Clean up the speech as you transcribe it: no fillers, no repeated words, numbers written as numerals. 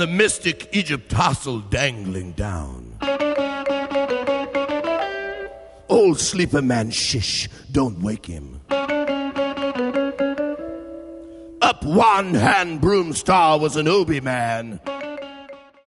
the mystic Egypt tassel dangling down. Old sleeper man, shish, don't wake him. Up one hand broom star was an Obi man.